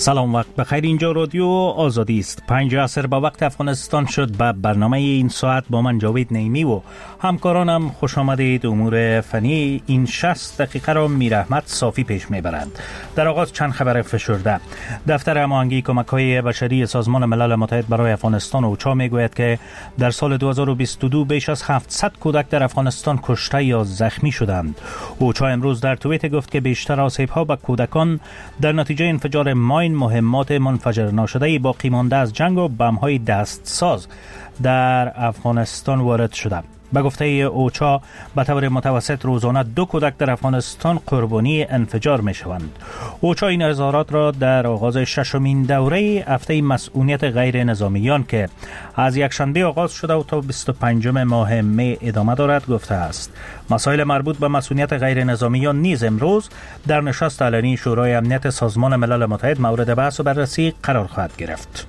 سلام، وقت بخیر. اینجا رادیو آزادی است. 5 عصر با وقت افغانستان شد. به برنامه این ساعت با من جاوید نعیمی و همکارانم خوش آمدید. امور فنی این 60 دقیقه را میر احمد صافی پیش میبرند. در آغاز چند خبر فشرده. دفتر هماهنگی کمک‌های بشری سازمان ملل متحد برای افغانستان اوچا میگوید که در سال 2022 بیش از 700 کودک در افغانستان کشته یا زخمی شدند. اوچا امروز در توییت گفت که بیشتر آسیب‌ها به کودکان در نتیجه انفجار ماین، مهمات منفجر ناشده باقی مانده از جنگ و بم‌های دستساز در افغانستان وارد شده. به گفته اوچا به طور متوسط روزانه 2 کودک در افغانستان قربانی انفجار می شوند. اوچا این اظهارات را در آغاز 6مین دوره هفته مسئولیت غیر نظامیان که از یکشنبه آغاز شده و تا 25 ماه می ادامه دارد گفته است. مسائل مربوط به مسئولیت غیر نظامیان نیز امروز در نشست علنی شورای امنیت سازمان ملل متحد مورد بحث و بررسی قرار خواهد گرفت.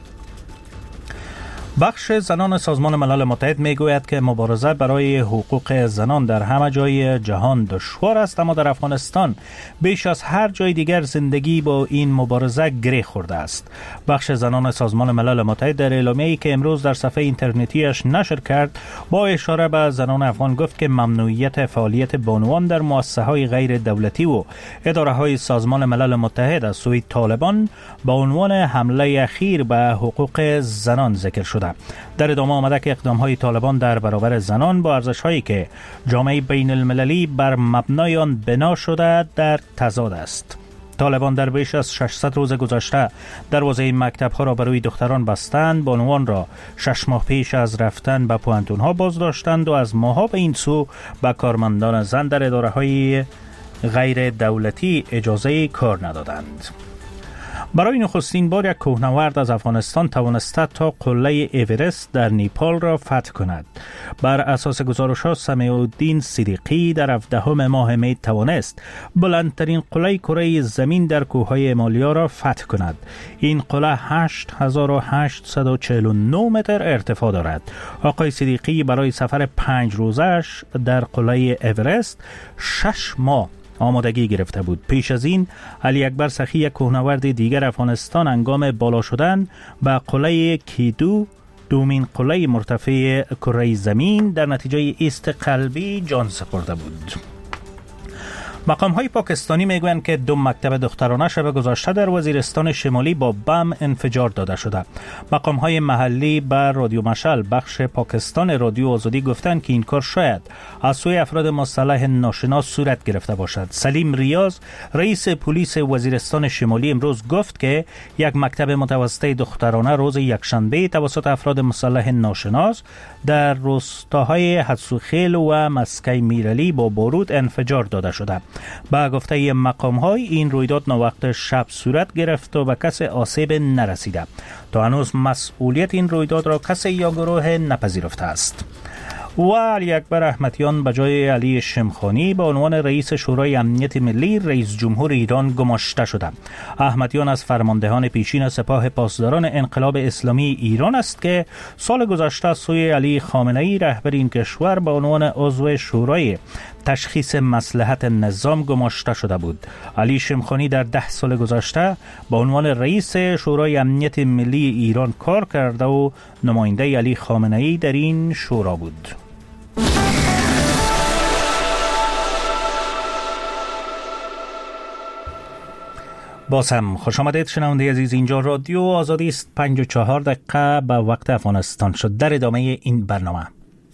بخش زنان سازمان ملل متحد میگوید که مبارزه برای حقوق زنان در همه جای جهان دشوار است، اما در افغانستان بیش از هر جای دیگر زندگی با این مبارزه گره خورده است. بخش زنان سازمان ملل متحد در اعلامیه‌ای که امروز در صفحه اینترنتیش نشر کرد با اشاره به زنان افغان گفت که ممنوعیت فعالیت بانوان در مؤسسه‌های غیر دولتی و اداره‌های سازمان ملل متحد از سوی طالبان به عنوان حمله اخیر به حقوق زنان ذکر شد. در ادامه آمده که اقدام‌های طالبان در برابر زنان با ارزش‌هایی که جامعه بین المللی بر مبنای آن بنا شده در تضاد است. طالبان در بیش از 600 روز گذشته دروازه مکتب‌ها را برای دختران بستند، بانوان را 6 ماه پیش از رفتن به پوهنتون‌ها بازداشتند و از ماها به این سو به کارمندان زن در اداره‌های غیر دولتی اجازه کار ندادند. برای نخستین بار یک کوهنورد از افغانستان توانسته تا قله اورست در نیپال را فتح کند. بر اساس گزارش‌ها سمیع الدین صدیقی در 17 ماه می توانست بلندترین قله کره زمین در کوههای هیمالیا را فتح کند. این قله 8849 متر ارتفاع دارد. آقای صدیقی برای سفر 5 روزش در قله اورست 6 ماه آمادگی گرفته بود. پیش از این علی اکبر سخی، یک کوهنورد دیگر افغانستان، هنگام بالا شدن به قله کیدو، دومین قله مرتفع کره زمین، در نتیجه ایست قلبی جان سپرده بود. مقام‌های پاکستانی میگویند که 2 مکتب دخترانه شب گذشته در وزیرستان شمالی با بم انفجار داده شده. مقام‌های محلی بر رادیو مشعل بخش پاکستان رادیو آزادی گفتند که این کار شاید از سوی افراد مسلح ناشناس صورت گرفته باشد. سلیم ریاض، رئیس پلیس وزیرستان شمالی، امروز گفت که یک مکتب متوسط دخترانه روز یکشنبه توسط افراد مسلح ناشناس در روستاهای حدسوخیل و مسکی میرعلی با بارود انفجار داده شده. با گفته مقام‌های این رویداد ناوقت شب صورت گرفت و به کسی آسیب نرسیده. تا هنوز مسئولیت این رویداد را کسی یا گروه نپذیرفته است. و علی اکبر احمدیان به جای علی شمخانی به عنوان رئیس شورای امنیت ملی رئیس جمهور ایران گماشته شده. احمدیان از فرماندهان پیشین سپاه پاسداران انقلاب اسلامی ایران است که سال گذشته سوی علی خامنه‌ای رهبر این کشور به عنوان عضو شورای تشخیص مصلحت نظام گماشته شده بود. علی شمخانی در 10 سال گذشته به عنوان رئیس شورای امنیت ملی ایران کار کرده و نماینده علی خامنه‌ای در این شورا بود. باز هم خوش آمدید شنونده عزیز. اینجا رادیو آزادی است. 54 دقیقه به وقت افغانستان شد. در ادامه این برنامه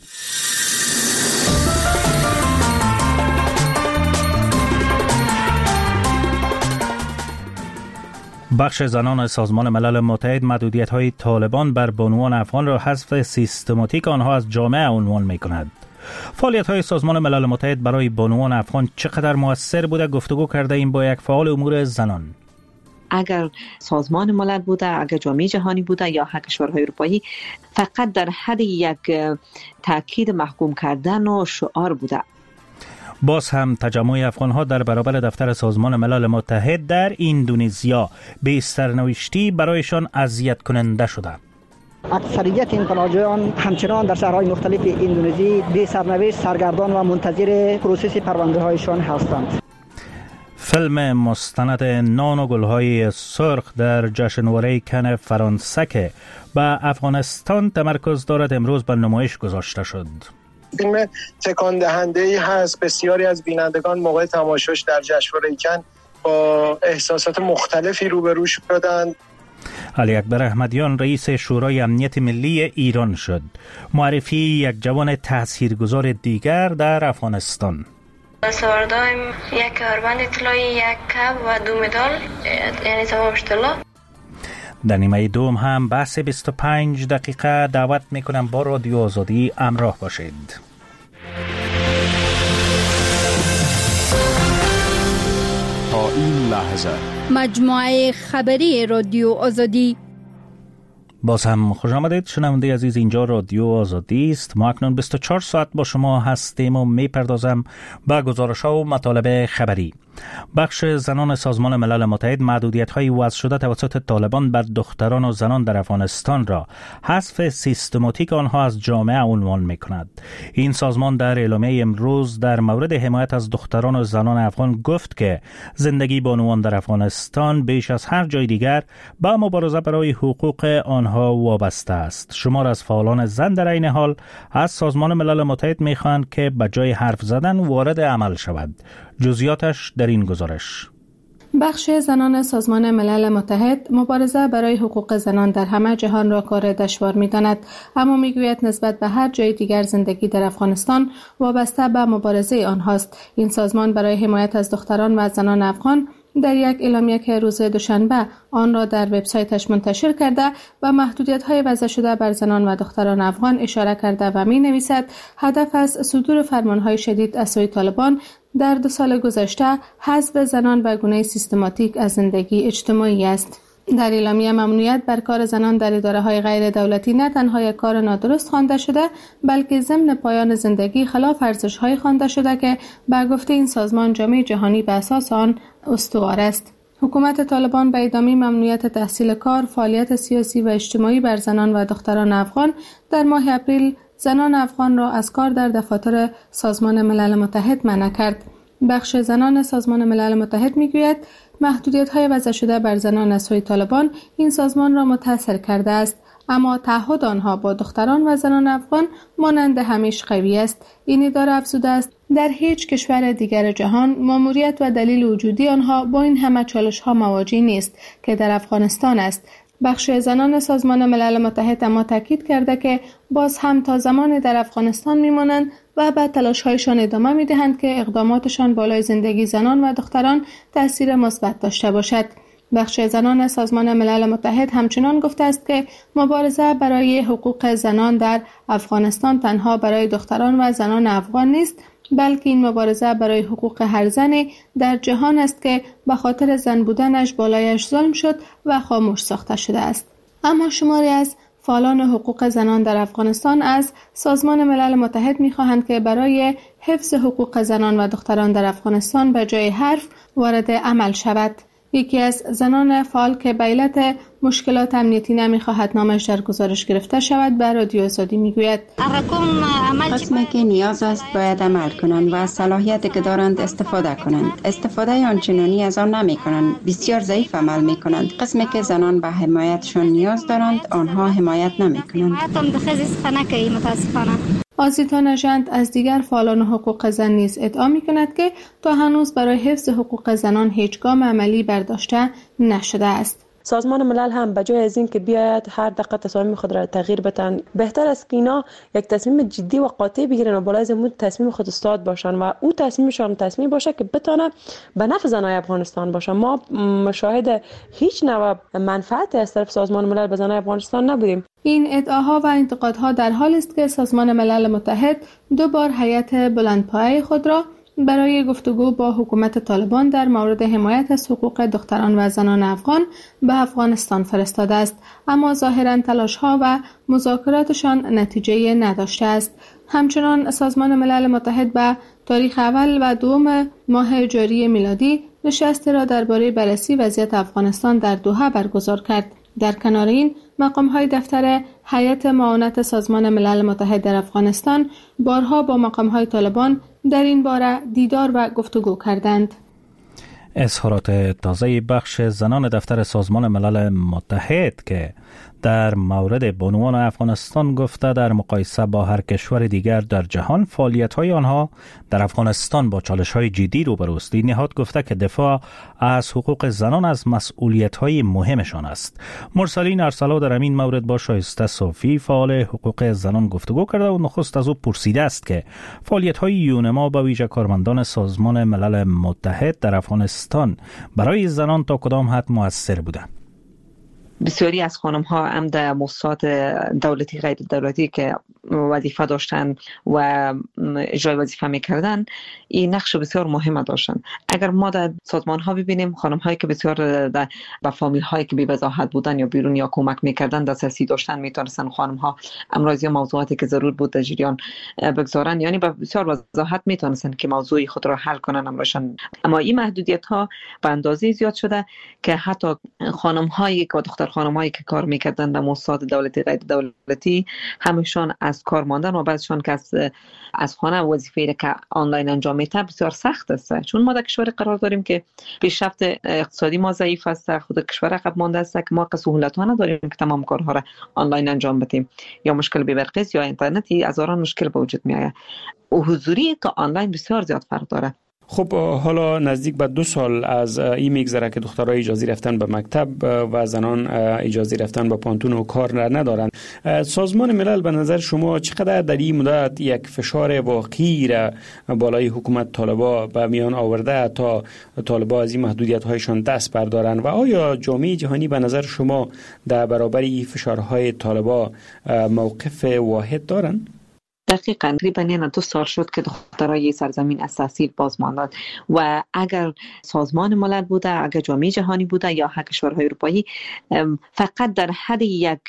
بخش زنان سازمان ملل متحد محدودیت‌های طالبان بر بانوان افغان را حذف سیستماتیک آنها از جامعه عنوان می‌کند. فعالیت‌های سازمان ملل متحد برای بانوان افغان چقدر مؤثر بوده؟ گفتگو کرده ایم با یک فعال امور زنان. اگر سازمان ملل بوده، اگر جامعه جهانی بوده یا هر کشورهای اروپایی، فقط در حد یک تاکید محکوم کردن و شعار بوده. باز هم تجمع افغان‌ها در برابر دفتر سازمان ملل متحد در اندونزیا به سرنوشتی برایشان اذیت کننده شده. اکثریت انقلابیان همچنان در شهرهای مختلف اندونزی به سرنوشت سرگردان و منتظر پروسس پرونده‌هایشان هستند. فیلم مستند نان و گلهای سرخ در جشنواره کن فرانسه که به افغانستان تمرکز دارد امروز به نمایش گذاشته شد. فیلم تکان دهنده ای هست. بسیاری از بینندگان موقع تماشاش در جشنواره کن با احساسات مختلفی روبرو شدند. علی اکبر احمدیان رئیس شورای امنیت ملی ایران شد. معرفی یک جوان تاثیرگذار دیگر در افغانستان. سواردایم یک کمربند طلایی، یک کپ و 2 مدال، یعنی تمام طلا. در نیمه دوم هم بحث 25 دقیقه دعوت میکنم با رادیو آزادی همراه باشید. تا این لحظه مجموعه خبری رادیو آزادی. باز هم خوش آمدید شنونده عزیز، اینجا رادیو آزادی است. ما اکنون 24 ساعت با شما هستیم و میپردازم به گزارش‌ها و مطالب خبری. بخش زنان سازمان ملل متحد محدودیت‌های وضع شده توسط طالبان بر دختران و زنان در افغانستان را حذف سیستماتیک آنها از جامعه عنوان می‌کند. این سازمان در اعلامیه امروز در مورد حمایت از دختران و زنان افغان گفت که زندگی بانوان در افغانستان بیش از هر جای دیگر با مبارزه برای حقوق آنها وابسته است. شمار از فعالان زن در این حال از سازمان ملل متحد می‌خواهند که به جای حرف زدن وارد عمل شود. جزئیاتش در این گزارش. بخش زنان سازمان ملل متحد مبارزه برای حقوق زنان در همه جهان را کار دشوار می‌داند، اما می‌گوید نسبت به هر جای دیگر زندگی در افغانستان وابسته به مبارزه آنهاست. این سازمان برای حمایت از دختران و زنان افغان در یک اعلامیه که روز دوشنبه آن را در وبسایتش منتشر کرده و محدودیت‌های وضع شده بر زنان و دختران افغان اشاره کرده و می‌نویسد هدف از صدور فرمان‌های شدید از سوی طالبان در 2 سال گذشته حذف زنان به گونه سیستماتیک از زندگی اجتماعی است. در اعلامیه ممنوعیت بر کار زنان در اداره‌های غیر دولتی نه تنها یک کار نادرست خوانده شده، بلکه ضمن پایان زندگی خلاف ارزش‌های خوانده شده که به گفته این سازمان جامعه جهانی به اساس آن استوار است. حکومت طالبان به ادامه ممنوعیت تحصیل کار، فعالیت سیاسی و اجتماعی بر زنان و دختران افغان در ماه اپریل زنان افغان را از کار در دفاتر سازمان ملل متحد منع کرد. بخش زنان سازمان ملل متحد میگوید محدودیت‌های وضع شده بر زنان از سوی طالبان این سازمان را متاثر کرده است، اما تعهد آنها با دختران و زنان افغان مانند همیشه قوی است. این اداره افزوده است در هیچ کشور دیگر جهان ماموریت و دلیل وجودی آنها با این همه چالش‌ها مواجه نیست که در افغانستان است. بخش زنان سازمان ملل متحد اما تاکید کرده که باز هم تا زمان در افغانستان میمانند و به تلاش‌هایشان ادامه میدهند که اقداماتشان بالای زندگی زنان و دختران تأثیر مثبت داشته باشد. بخش زنان سازمان ملل متحد همچنان گفته است که مبارزه برای حقوق زنان در افغانستان تنها برای دختران و زنان افغان نیست، بلکه این مبارزه برای حقوق هر زنی در جهان است که به خاطر زن بودنش بالایش ظلم شد و خاموش ساخته شده است. اما شماری از فعالان حقوق زنان در افغانستان از سازمان ملل متحد می‌خواهند که برای حفظ حقوق زنان و دختران در افغانستان به جای حرف وارد عمل شود. یکی از زنان فعال که به علت مشکلات امنیتی نمی‌خواهد نامش در گزارش گرفته شود به رادیو آزادی میگوید قسمی که نیاز است باید عمل کنند و از صلاحیتی که دارند استفاده کنند. استفاده آنچنانی از آن نمی کنند، بسیار ضعیف عمل می کنند. قسمی که زنان به حمایتشان نیاز دارند آنها حمایت نمی کنند. آزیتا نژند از دیگر فعالان حقوق زن نیز ادعا می‌کند که تا هنوز برای حفظ حقوق زنان هیچ گام عملی برداشته نشده است. سازمان ملل هم به جای از این که بیاید هر دقیقه تصمیم خود را تغییر بدن، بهتر است که اینا یک تصمیم جدی و قاطع بگیرن و بالای زمود تصمیم خود استاد باشن و او تصمیمشان تصمیم باشه که بتونه به نفع زنای افغانستان باشه. ما مشاهده هیچ نوع منفعتی از طرف سازمان ملل به زنای افغانستان نبودیم. این ادعاها و انتقادها در حالی است که سازمان ملل متحد 2 بار هیئت بلندپایه خود را برای گفتگو با حکومت طالبان در مورد حمایت از حقوق دختران و زنان افغان به افغانستان فرستاده است، اما ظاهراً تلاش‌ها و مذاکراتشان نتیجه نداشته است. همچنان سازمان ملل متحد به تاریخ اول و دوم ماه جاری میلادی نشستی را درباره بررسی وضعیت افغانستان در دوحه برگزار کرد. در کنار این مقام‌های دفتر هیئت معاونت سازمان ملل متحد در افغانستان بارها با مقام‌های طالبان در این باره دیدار و گفتگو کردند. اظهارات تازه بخش زنان دفتر سازمان ملل متحد که در مورد بانوان افغانستان گفته در مقایسه با هر کشور دیگر در جهان فعالیت‌های آنها در افغانستان با چالش‌های جدی روبروست. این نهاد گفته که دفاع از حقوق زنان از مسئولیت‌های مهمشان است. مرسلین ارسلا در این مورد با شایسته صافی فعال حقوق زنان گفتگو کرده و نخست از او پرسیده است که فعالیت‌های یونما با ویژه کارمندان سازمان ملل متحد در افغانستان برای زنان تا کدام حد مؤثر بوده؟ بسیاری از خانم ها هم در مؤسسات دولتی غیر دولتی که وظیفه داشتن و اجرای وظیفه میکردن این نقش بسیار مهم داشتن. اگر ما در سازمان ها ببینیم خانم هایی که بسیار با فامیل هایی که بی وضاحت بودن یا بیرون یا کمک میکردن دسترسی داشتن، میتونستن خانم ها امراضی و موضوعاتی که ضرور بود در جریان بگذارن، یعنی با بسیار وضاحت میتونستن که موضوعی خود را حل کنن امرشان. اما این محدودیت ها به اندازه زیاد شده که حتی خانم هایی که دختر خانمایی که کار میکردن در مؤسسات دولتی غیر دولتی همشان از کار ماندن و بعدشان که از خانه وظیفه که آنلاین انجام میده بسیار سخت است، چون ما در کشور قرار داریم که پیشرفت اقتصادی ما ضعیف است، خود کشور عقب مانده است که ما سهولت ها نداریم که تمام کارها را آنلاین انجام بدیم، یا مشکل بی برق یا اینترنتی هزاران مشکل به وجود میآید و حضوری تا آنلاین بسیار زیاد فرق داره. خب حالا نزدیک به 2 سال از این میگذره که دخترها اجازه رفتن به مکتب و زنان اجازه رفتن به پانتون و کار ندارن. سازمان ملل به نظر شما چقدر در این مدت یک فشار واقعی را بالای حکومت طالبا به میان آورده تا طالبا از این محدودیت هایشان دست بردارن و آیا جامعه جهانی به نظر شما در برابر این فشارهای طالبا موقف واحد دارن؟ دقیقاً تقریباً 2 سال شد که دخترای سرزمین از تحصیل باز ماندند و اگر سازمان ملل بوده، اگر جامعه جهانی بوده یا هر کشورهای اروپایی فقط در حد یک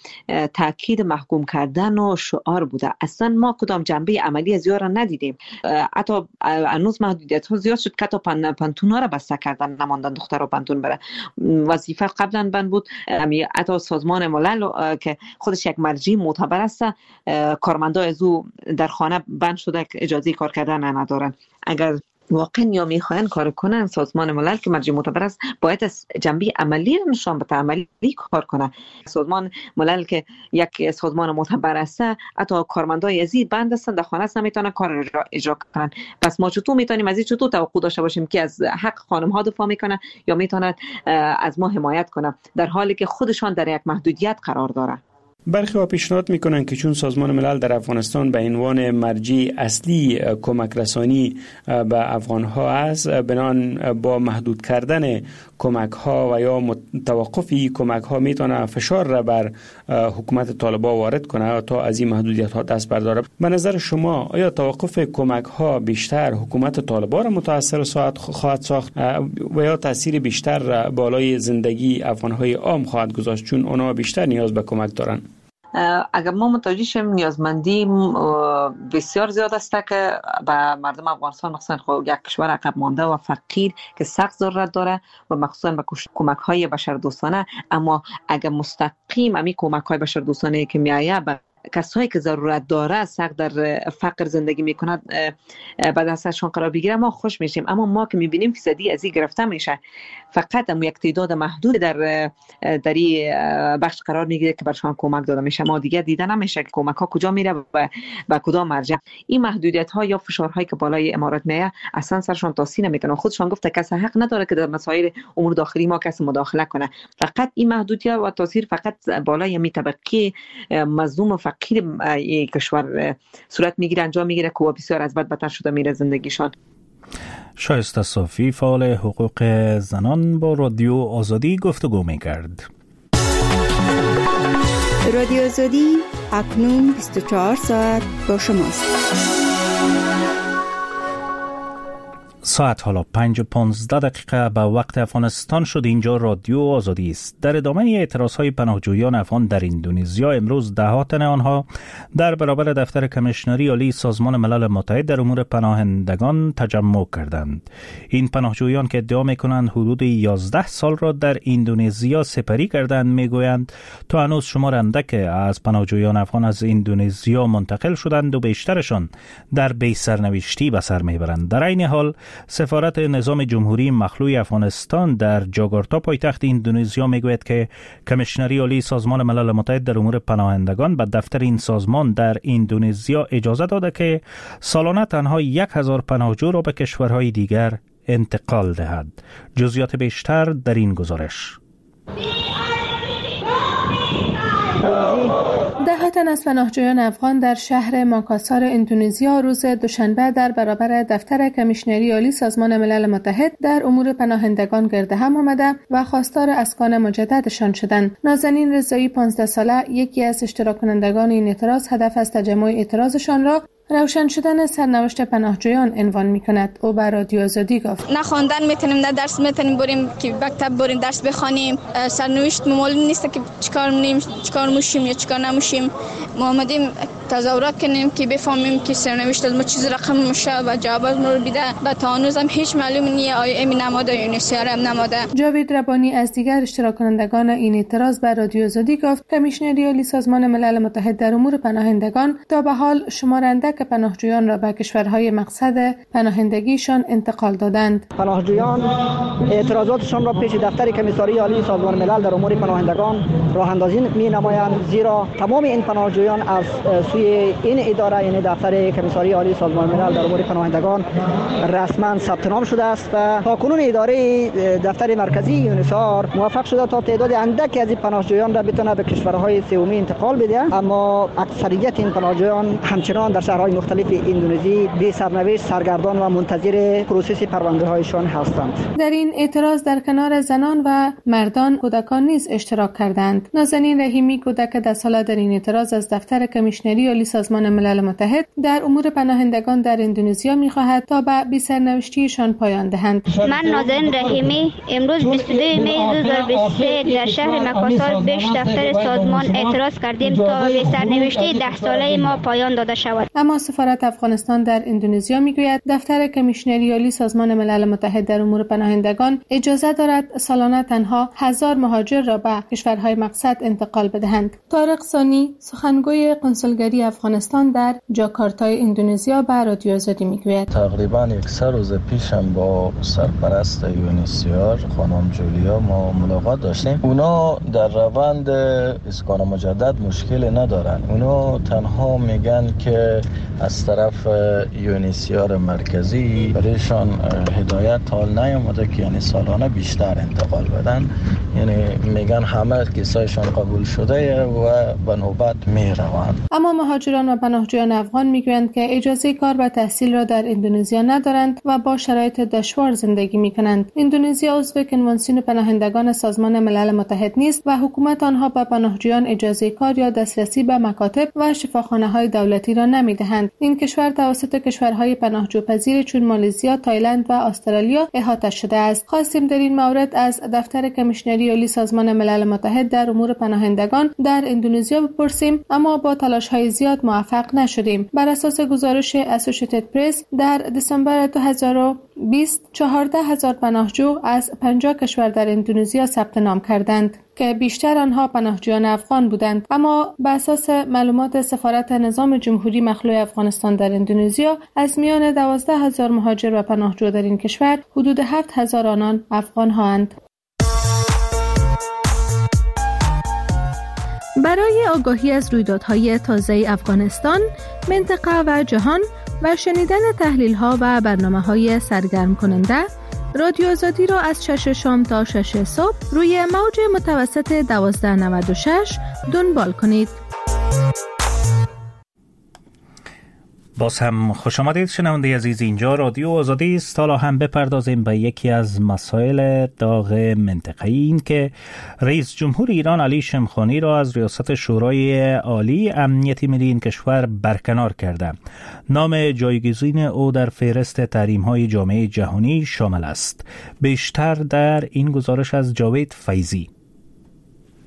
تاکید محکوم کردن و شعار بوده. اصلا ما کدام جنبه عملی زیاد را ندیدیم. حتی هنوز محدودیت ها زیاد شد که تا پانتون ها را بسته کردن، نماندن دخترها پانتون بره. وظیفه قبلا بند بود. حتی سازمان ملل که خودش یک مرجع معتبر است، کارمندان در خانه بند شده که اجازه کار کردن ندارن. اگر واقعا یا میخواین کار کنن، سازمان ملل که مرجع معتبر است باید از جنبه عملی نشان بده، عملی کار کنه. سازمان ملل که یک سازمان معتبر است، حتی کارمندای ازی بند هستن در خانه است نمیتونن کار اجرا کنن. پس ما چطور میتونیم از این چطور توقع داشته باشیم که از حق خانم ها دفاع میکنه یا میتونن از ما حمایت کنه در حالی که خودشان در یک محدودیت قرار داره؟ برخی ها پیشنهاد میکنن که چون سازمان ملل در افغانستان به عنوان مرجع اصلی کمک رسانی به افغان ها است، بنان با محدود کردن کمک ها و یا توقفی کمک ها میتونه فشار را بر حکومت طالبان وارد کنه تا از این محدودیت ها دست برداره. به نظر شما آیا توقف کمک ها بیشتر حکومت طالبان را متاثر خواهد ساخت و یا تاثیر بیشتر را بالای زندگی افغان های عام خواهد گذاشت، چون اونا بیشتر نیاز به کمک دارن؟ اگر ما متوجه شیم نیازمندی بسیار زیاد است که به مردم افغانستان مخصوصا یک کشور عقب مانده و فقیر که سخت ضرورت داره و مخصوصا به کمک های بشردوستانه، اما اگر مستقیم امی کمک های بشردوستانه که میآید کسایی که ضرورت داره سخت در فقر زندگی میکنند به دستشون قرار بگیره ما خوش میشیم. اما ما که میبینیم فیصدی از این گرفته میشه، فقط هم یک تعداد محدود در این بخش قرار میگیره که برشان کمک داده میشه. ما دیگه دیده نمیشه که کمک ها کجا میره و به کدام مرجع. این محدودیت ها یا فشارهایی که بالای امارات میاد اصلا سرشان تاثیر نمیکنه. خودشان گفته کسی حق نداره که در مسائل امور داخلی ما کسی مداخله کنه. فقط این محدودیت و تاثیر فقط بالای می طبقه مظلوم و فقیر کشور صورت میگیره، انجام میگیره که بسیار از بد بدتر شده میره زندگیشان. شایسته صافی فعال حقوق زنان با رادیو آزادی گفتگو میکرد. رادیو آزادی اکنون 24 ساعت با شماست. ساعت حالا 5:15 به وقت افغانستان شد. اینجا رادیو آزادی است. در ادامه اعتراضهای پناهجویان افغان در اندونزیا امروز ده تن آنها در برابر دفتر کمیشنری عالی سازمان ملل متحد در امور پناهندگان تجمع کردند. این پناهجویان که ادعا می‌کنند حدود 11 سال را در اندونزیا سپری کردند میگویند تا هنوز شمار اندک از پناهجویان افغان از اندونزیا منتقل شدند و بیشترشان در بی سرنوشتی به سر میبرند. در این حال سفارت نظام جمهوری مخلوع افغانستان در جاکارتا پایتخت اندونزیا میگوید که کمیشنری عالی سازمان ملل متحد در امور پناهندگان به دفتر این سازمان در اندونزیا اجازه داده که سالانه تنها 1000 پناهجو را به کشورهای دیگر انتقال دهد. جزئیات بیشتر در این گزارش. ده تن از پناهجویان افغان در شهر ماکاسار اندونزیا روز دوشنبه در برابر دفتر کمیشنری عالی سازمان ملل متحد در امور پناهندگان گرد هم آمده و خواستار اسکان مجددشان شدند. نازنین رضایی 15 ساله یکی از اشتراک کنندگان این اعتراض هدف از تجمع اعتراضشان را روشن شدن سرنوشت پناهجویان عنوان می‌کند. او بر رادیو آزادی گفت: نه خواندن میتونیم، نه درس میتونیم بریم که مکتب بریم درس بخوانیم. سرنوشت معلوم نیست که چیکار کنیم، چیکار موشیم یا چیکار نموشیم. ما اومدیم تظاهرات کنیم که بفهمیم که سرنوشت ما چیز رقم میشه و جواب ما رو بده. و تا هنوز هم هیچ معلوم نیست آیا این نماده یا یونیسیار هم نماده. جاوید ربانی از دیگر اشتراک کنندگان این اعتراض بر رادیو آزادی گفت: کمیشنری عالی سازمان ملل متحد در امور پناهندگان تا به حال شمارنده که پناهجویان را به کشورهای مقصد پناهندگیشان انتقال دادند. پناهجویان اعتراضاتشان را پیش دفتر کمیساری عالی سازمان ملل در امور پناهندگان راه اندازی می‌نمایند، زیرا تمام این پناهجویان از سوی این اداره یعنی دفتر کمیساری عالی سازمان ملل در امور پناهندگان رسما ثبت نام شده است و تاکنون اداره دفتر مرکزی یونیسار موفق شده تا تعداد اندکی از این پناهجویان را بتونه به کشورهای سومی انتقال بده، اما اکثریت این پناهجویان همچنان در شهرهای مختلف اندونزی بی سرنوشت سرگردان و منتظر پروسس پرونده‌هایشان هستند. در این اعتراض در کنار زنان و مردان کودکان نیز اشتراک کردند. نازنین رحیمی کودک 10 ساله در این اعتراض از دفتر کمیشنری عالی سازمان ملل متحد در امور پناهندگان در اندونزیا می‌خواهد تا به بی سرنوشتیشان پایان دهند. من نازنین رحیمی امروز 22 می 2023 در شهر مکاسار پیش دفتر سازمان اعتراض کردیم تا بی سرنوشتی 10 ساله ما پایان داده شود. اما سفارت افغانستان در اندونزیا میگوید دفتر کمیشنری عالی سازمان ملل متحد در امور پناهندگان اجازه دارد سالانه تنها 1000 مهاجر را به کشورهای مقصد انتقال بدهند. طارق ثانی سخنگوی کنسولگری افغانستان در جاکارتای اندونزیا به رادیو آزادی میگوید: تقریبا 1 روز پیشم با سرپرست یونیسیار خانم جولیا ما ملاقات داشتیم. اونا در روند اسکان مجدد مشکل ندارن. اونا تنها میگن که از طرف یونیسیار مرکزی برایشان هدایت حال نیامده که یعنی سالانه بیشتر انتقال بدن، یعنی میگن همه کیسایشان قبول شده و به نوبت میروند. اما مهاجران و پناهجویان افغان میگویند که اجازه کار و تحصیل را در اندونزیا ندارند و با شرایط دشوار زندگی میکنند. اندونزیا عضو کنوانسیون پناهندگان سازمان ملل متحد نیست و حکومت آنها به پناهجویان اجازه کار یا دسترسی به مکاتب و شفاخانه‌های دولتی را نمیدهند. این کشور توسط کشورهای پناهجوپذیر چون مالزیا، تایلند و استرالیا احاطه شده است. خواستیم در این مورد از دفتر کمیشنری عالی سازمان ملل متحد در امور پناهندگان در اندونزیا بپرسیم، اما با تلاش‌های زیاد موفق نشدیم. بر اساس گزارش اسوسییتد پرس در دسامبر 2020 14,000 پناهجو از 50 کشور در اندونزیا ثبت نام کردند که بیشتر آنها پناهجویان افغان بودند. اما بر اساس معلومات سفارت نظام جمهوری مخلوع افغانستان در اندونزیا از میان 12,000 مهاجر و پناهجو در این کشور حدود 7,000 آنان افغان هستند. برای آگاهی از رویدادهای تازه افغانستان، منطقه و جهان و شنیدن تحلیل‌ها و برنامه‌های سرگرم کننده، رادیو آزادی را از 6 شام تا 6 صبح روی موج متوسط 1296 دنبال کنید. باز هم خوش آمدید شنونده عزیز، اینجا رادیو آزادی است. حالا هم بپردازیم به یکی از مسائل داغ منطقه‌ای، این که رئیس جمهور ایران علی شمخانی را از ریاست شورای عالی امنیت ملی این کشور برکنار کرده. نام جایگزین او در فهرست تحریم‌های جامعه جهانی شامل است. بیشتر در این گزارش از جاوید فیضی.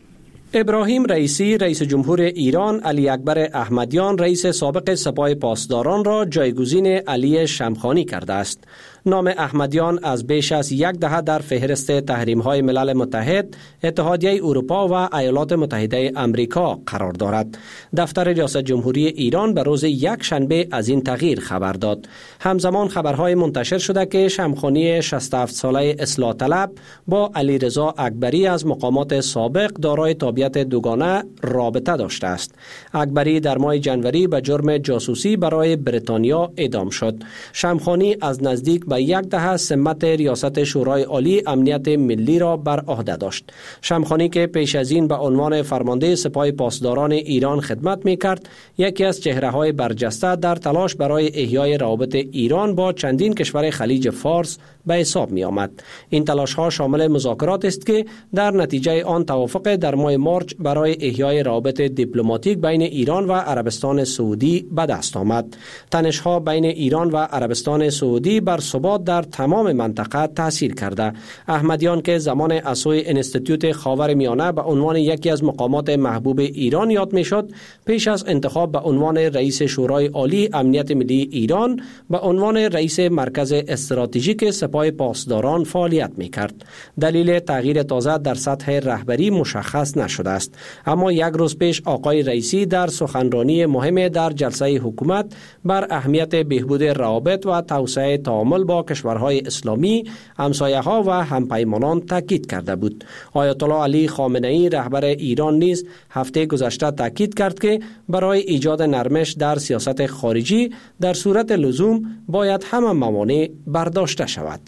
ابراهیم رئیسی رئیس جمهور ایران علی اکبر احمدیان رئیس سابق سپاه پاسداران را جایگزین علی شمخانی کرده است. نام احمدیان از بیش از یک دهه در فهرست تحریم‌های ملل متحد، اتحادیه اروپا و ایالات متحده آمریکا قرار دارد. دفتر ریاست جمهوری ایران به روز یک شنبه از این تغییر خبر داد. همزمان خبرهای منتشر شده که شمخانی 67 ساله اصلاح طلب با علیرضا اکبری از مقامات سابق دارای تابعیت دوگانه رابطه داشته است. اکبری در ماه جنوری به جرم جاسوسی برای بریتانیا اعدام شد. شمخانی از نزدیک به یک دهه سمت ریاست شورای عالی امنیت ملی را بر عهده داشت. شمخانی که پیش از این به عنوان فرمانده سپاه پاسداران ایران خدمت می‌کرد، یکی از چهره‌های برجسته در تلاش برای احیای روابط ایران با چندین کشور خلیج فارس به حساب می‌آمد. این تلاش‌ها شامل مذاکرات است که در نتیجه آن توافق در ماه مارچ برای احیای روابط دیپلماتیک بین ایران و عربستان سعودی به دست آمد. تنش‌ها بین ایران و عربستان سعودی بر ثبات در تمام منطقه تاثیر کرده. احمدیان که زمان از سوی انستیتوت خاورمیانه به عنوان یکی از مقامات محبوب ایران یاد میشد، پیش از انتخاب به عنوان رئیس شورای عالی امنیت ملی ایران به عنوان رئیس مرکز استراتژیک سپاه پاسداران فعالیت میکرد. دلیل تغییر تازه در سطح رهبری مشخص نشده است، اما یک روز پیش آقای رئیسی در سخنرانی مهم در جلسه حکومت بر اهمیت بهبود روابط و توسعه تعامل با کشورهای اسلامی، همسایه‌ها و همپیمانان تاکید کرده بود. آیت الله علی خامنه ای رهبر ایران نیز هفته گذشته تاکید کرد که برای ایجاد نرمش در سیاست خارجی در صورت لزوم باید همه موانع برداشته شود.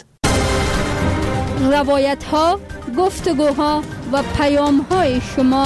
روایت‌ها، گفتگوها و پیام‌های شما.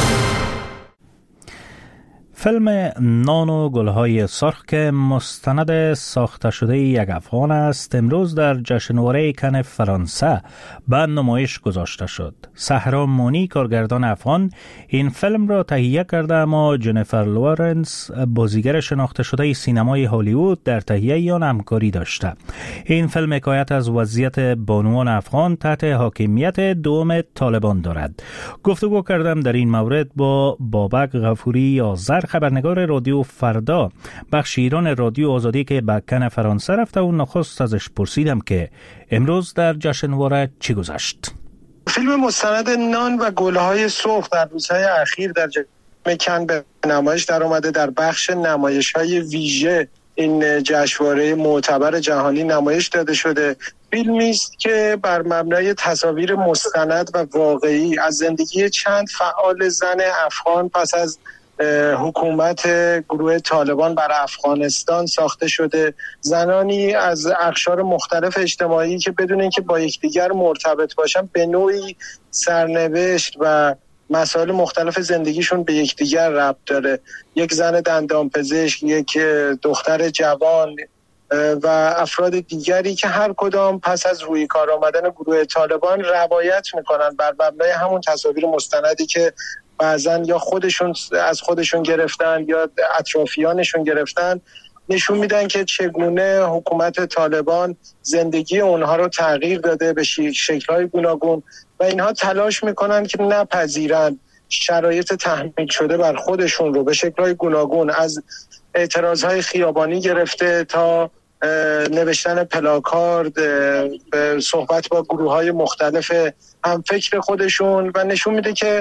فیلم نان و گلهای سرخ که مستند ساخته شده یک افغان است، امروز در جشنواره کن فرانسه به نمایش گذاشته شد. صحرا مونی کارگردان افغان این فیلم را تهیه کرده، اما جنیفر لورنس بازیگر شناخته شده سینمای هالیوود در تهیه آن همکاری داشته. این فیلم حکایت از وضعیت بانوان افغان تحت حاکمیت دوم طالبان دارد. گفتگو کردم در این مورد با بابک غفوری آذر، خبرنگار رادیو فردا بخش ایران رادیو آزادی که به کن فرانسه رفته و نخست ازش پرسیدم که امروز در جشنواره چی گذشت. فیلم مستند نان و گلهای سرخ در روزهای اخیر در کن به نمایش در اومده. در بخش نمایش‌های ویژه این جشنواره معتبر جهانی نمایش داده شده. فیلمی است که بر مبنای تصاویر مستند و واقعی از زندگی چند فعال زن افغان پس از حکومت گروه طالبان بر افغانستان ساخته شده. زنانی از اقشار مختلف اجتماعی که بدون اینکه با یکدیگر مرتبط باشن به نوعی سرنوشت و مسائل مختلف زندگیشون به یکدیگر ربط داره. یک زن دندانپزشک، یک دختر جوان و افراد دیگری که هر کدام پس از روی کار آمدن گروه طالبان روایت میکنن بر مبنای همون تصاویر مستندی که بعضن یا خودشون گرفتن یا اطرافیانشون گرفتن، نشون میدن که چگونه حکومت طالبان زندگی اونها رو تغییر داده به شکل‌های گوناگون و اینها تلاش میکنن که نپذیرن شرایط تحمیل شده بر خودشون رو به شکل‌های گوناگون، از اعتراضهای خیابانی گرفته تا نوشتن پلاکارد، صحبت با گروه‌های مختلف همفکر خودشون، و نشون میده که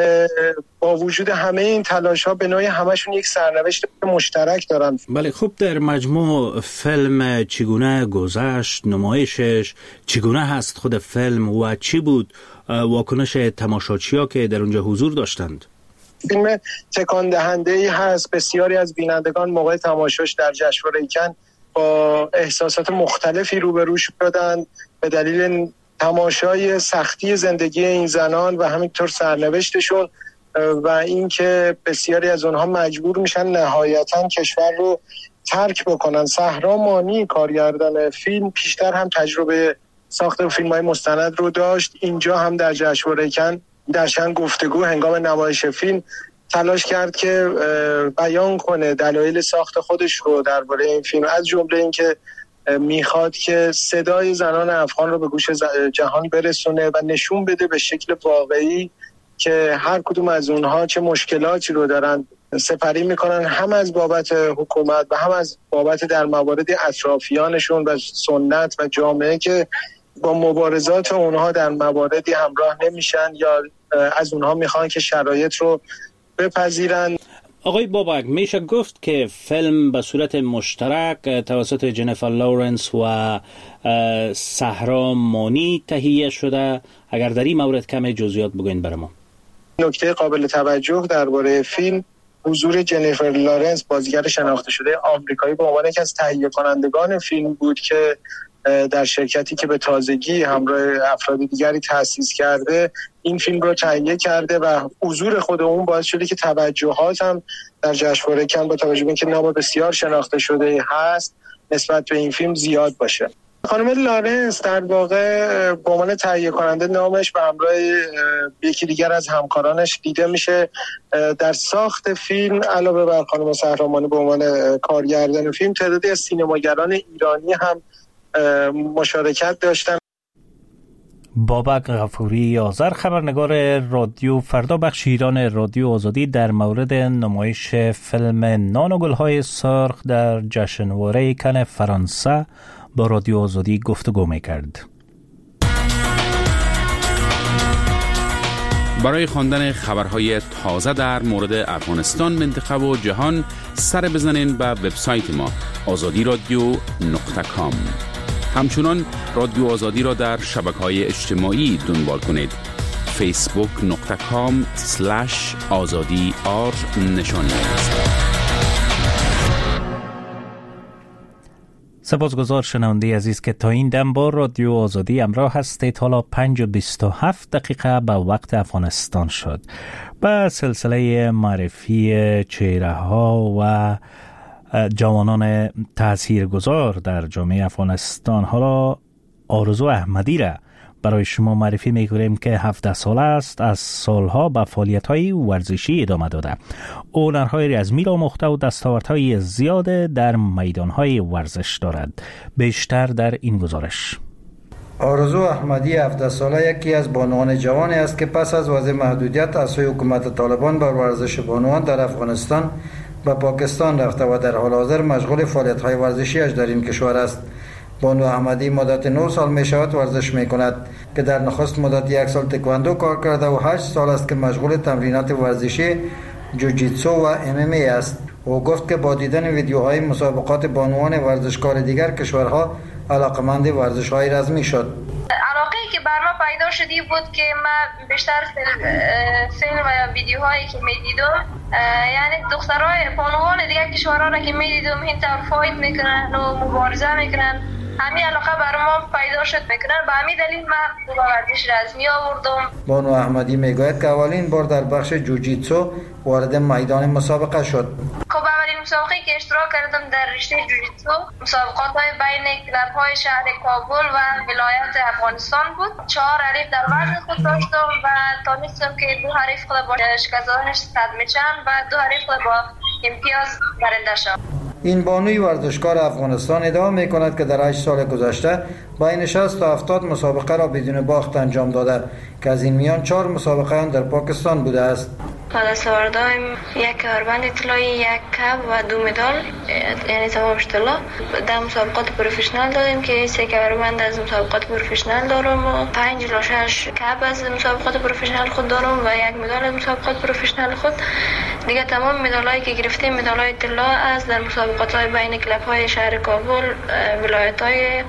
با وجود همه این تلاش‌ها به نوعی همشون یک سرنوشت مشترک دارن. بله، خوب، در مجموع فیلم چگونه گذشت، نمایشش چگونه هست، خود فیلم و چی بود واکنش تماشاچی‌ها که در اونجا حضور داشتند؟ فیلم تکان دهنده‌ای هست. بسیاری از بینندگان موقع تماشاش در جشنواره کن با احساسات مختلفی روبرو شدند به دلیل تماشای سختی زندگی این زنان و همینطور سرنوشتشون و اینکه بسیاری از اونها مجبور میشن نهایتاً کشور رو ترک بکنن. صحرا مانی کارگردان فیلم پیشتر هم تجربه ساخت فیلم‌های مستند رو داشت. اینجا هم در جشنواره کن در چند گفتگو هنگام نمایش فیلم تلاش کرد که بیان کنه دلایل ساخت خودش رو درباره این فیلم، از جمله اینکه میخواد که صدای زنان افغان رو به گوش جهان برسونه و نشون بده به شکل واقعی که هر کدوم از اونها چه مشکلاتی رو دارن سپری میکنن، هم از بابت حکومت و هم از بابت در موارد اطرافیانشون و سنت و جامعه که با مبارزات اونها در مواردی همراه نمیشن یا از اونها میخوان که شرایط رو بپذیرن. آقای بابک، میشه گفت که فیلم به صورت مشترک توسط جنیفر لورنس و صحرا مانی تهیه شده؟ اگر در این مورد کمی جزئیات بگوین برای ما. نکته قابل توجه درباره فیلم حضور جنیفر لورنس، بازیگر شناخته شده آمریکایی، به عنوان یکی از تهیه کنندگان فیلم بود که در شرکتی که به تازگی همراه افراد دیگری تأسیس کرده این فیلم رو تهیه کرده و حضور خود اون باعث شده که توجهات هم در جشنواره کن با توجه به اینکه نام بسیار شناخته شده هست نسبت به این فیلم زیاد باشه. خانم لارنس در واقع به عنوان تهیه کننده نامش به همراه یکی دیگر از همکارانش دیده میشه. در ساخت فیلم علاوه بر خانم صحرا مانی به عنوان کارگردان فیلم، تعدادی از سینماگران ایرانی هم مشارکت داشتن. بابک غفوری آذر، خبرنگار رادیو فردا، بخش ایران رادیو آزادی، در مورد نمایش فیلم نان و گل‌های سرخ در جشنواره کن فرانسه با رادیو آزادی گفتگو می‌کرد. برای خواندن خبرهای تازه در مورد افغانستان، منطقه و جهان سر بزنین به وبسایت ما azadi.radio.com. همچنان رادیو آزادی را در شبکه‌های اجتماعی دنبال کنید. facebook.com/azadi_r سپاسگزار شنونده عزیز که تا این دم با رادیو آزادی همراه هستید. حالا 5:27 به وقت افغانستان شد. به سلسله معرفی چهره ها و جوانان تاثیرگذار در جامعه افغانستان، حالا آرزو احمدی را برای شما معرفی می‌کنیم که 17 ساله است، از سالها به فعالیت‌های ورزشی ادامه داده. هنرهای رزمی را آموخته و دستاوردهای زیاد در میدان‌های ورزش دارد. بیشتر در این گزارش. آرزو احمدی 17 ساله یکی از بانوان جوانی است که پس از وضع محدودیت از سوی حکومت طالبان بر ورزش بانوان در افغانستان به پاکستان رفته و در حال حاضر مشغول فعالیت‌های ورزشی‌اش در این کشور است. بانو احمدی مدت 9 سال می شود ورزش می کند که در نخست مدت 1 سال تکواندو کار کرده و 8 سال است که مشغول تمرینات ورزشی جوجیتسو و MMA است. او گفت که با دیدن ویدیوهای مسابقات بانوان ورزشکار دیگر کشورها علاقمند ورزش‌های رزمی شد. علاقه‌ای که بر ما پیدا شدی بود که من بیشتر فیلم و ویدیوهایی که می‌دیدم، یعنی دخترای بانوان دیگر کشورها را که می‌دیدم این طور فایت میکنن و مبارزه میکنن، همین علاقه بر ما پیدا شد میکنن. به همین دلیل من به ورزش رزمی آوردم. بانو احمدی میگوید که اولین بار در بخش جوجیتسو وارد میدان مسابقه شد. خب اولین مسابقه که اشتراک کردم در رشته جوجیتسو مسابقات های بین کلب های شهر کابل و ولایت افغانستان بود. 4 حریف در وزن خود داشتم و تانستم که 2 حریف خود با شکست دادنش صدمه چند و 2 حریف خود با امتیاز برنده شد. این بانوی ورزشکار افغانستان ادعا می کند که در 8 سال گذشته بین 60 تا 70 مسابقه را بدون باخت انجام داده که از این میان 4 مسابقه هم در پاکستان بوده است. دستاورد داریم 1 کمربند طلایی، 1 کپ و 2 مدال، یعنی تمام طلا. در مسابقات پروفشنال دادیم که 3 کمربند از مسابقات پروفشنال دارم و 5 تا 6 کپ از مسابقات پروفشنال خود دارم و 1 مدال از مسابقات پروفشنال خود. دیگه تمام مدالایی که گرفتیم مدالای طلا از در مسابقات های بین کلب های شهر کابل، ولایت های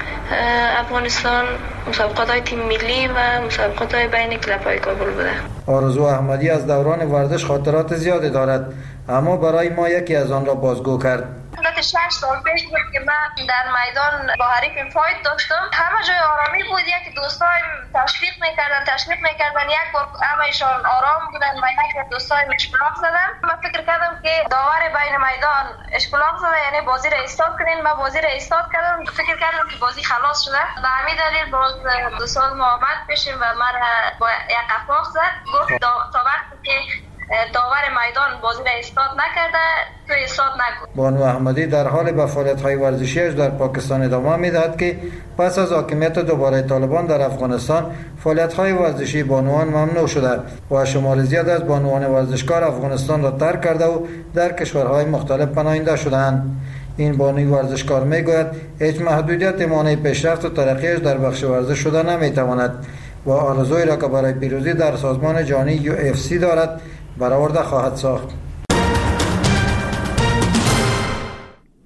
افغانستان، مسابقات های تیم ملی و مسابقات های بین کلب های کابل بوده. آرزو احمدی از دوران ورزش خاطرات زیادی دارد، اما برای ما یکی از آن را بازگو کرد. مدت 6 سال پیش بود که من در میدان با حریفم فایت داشتم. همه جای آرامی بود، یک دوستایم تشویق میکردن. یک بار همه‌شان آرام بودن، من یک دوستایم اشپلاق زدن. من فکر کردم که داور بین میدان اشپلاق زده، یعنی بازی را استارت کنین. من بازی را استارت کردم، فکر کردم که بازی خلاص شده. به همین دلیل باز دوستان محمد پیشم و من با یک قفاق زد. گفت تا وقتی که داور میدان بازی را استارت نکرده تو استارت نکن. بانو احمدی در حال به فعالیت‌های ورزشیش در پاکستان ادامه می‌دهد که پس از حاکمیت دوباره طالبان در افغانستان فعالیت‌های ورزشی بانوان ممنوع شده و شمار زیاد از بانوان ورزشکار افغانستان را ترک کرده و در کشورهای مختلف پناهنده شدند. این بانوی ورزشکار میگوید هیچ محدودیت مانع پیشرفت و ترقیش در بخش ورزش شده نمیتواند و آرزویی را که برای پیروزی در سازمان جهانی UFC دارد برآورده خواهد ساخت.